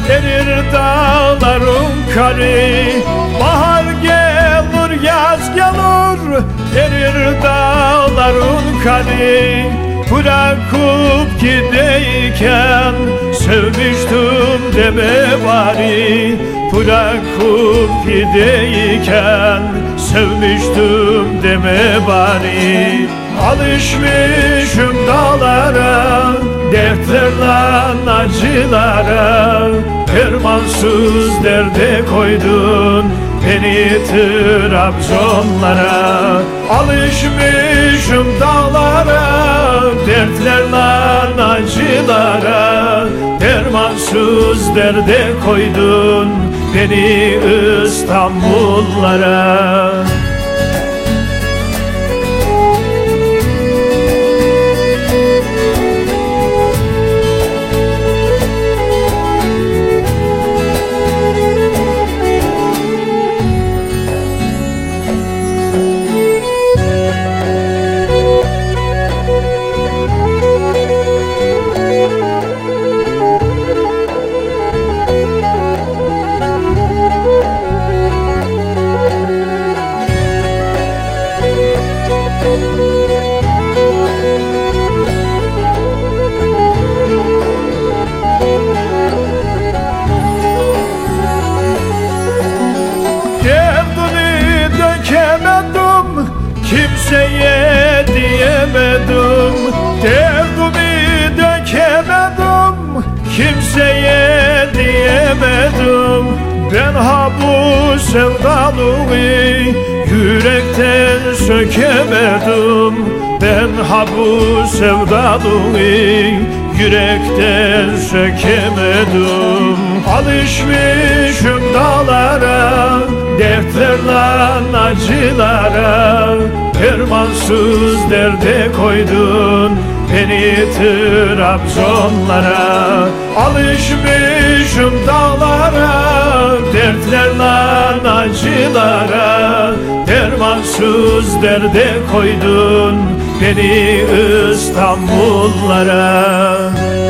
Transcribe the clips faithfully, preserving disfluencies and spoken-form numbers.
erir dağların karı. Bahar gelir, yaz gelir, erir dağların karı. Bırakıp gideyken sevmiştim deme bari. Bırakıp gideyken sevmiştim deme bari. Alışmışım dağlara, dertlerle acılara. Dermansız derde koydun beni Trabzonlara. Alışmışım dağlara, dertlerle acılara. Dermansız derde koydun beni İstanbullara. Kimseye diyemedim, derdimi dökemedim. Kimseye diyemedim. Ben ha bu sevdalığı yürekten sökemedim. Ben ha bu sevdalığı yürekten sökemedim. Alışmışım dağlara, dertlerle acılara. Dermansız derde koydun beni Trabzonlara. Alışmışım dağlara, dertlerle acılara. Dermansız derde koydun beni İstanbullara.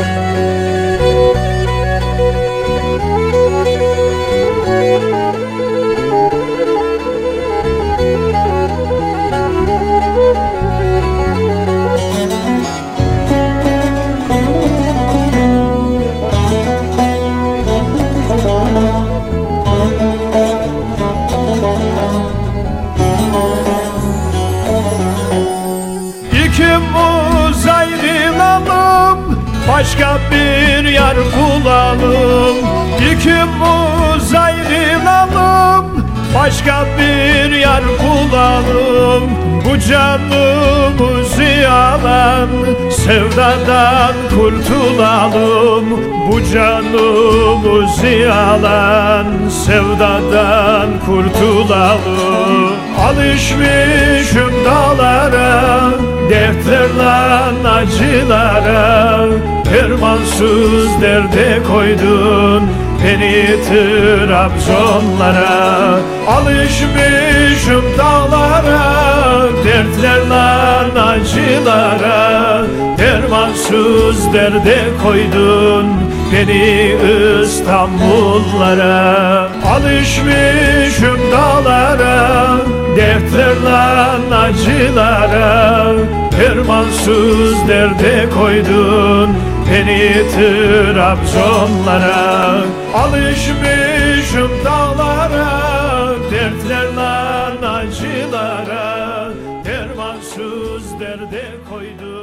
İkimiz ayrılalım, başka bir yar bulalım. İkimiz ayrılalım, başka bir yar bulalım. Bu canımızı alan sevdadan kurtulalım. Bu canımızı alan sevdadan kurtulalım. Alışmışım dağlara, dertlerle acılara. Dermansız derde koydun beni Trabzonlara. Alışmışım dağlara, dertlerle acılara. Dermansız derde koydun beni İstanbullara. Alışmışım dağlara, dertlerle acılara. Dermansız derde koydun beni Trabzonlara. Alışmışım dağlara, dertlerle acılara. Dermansız derde koydun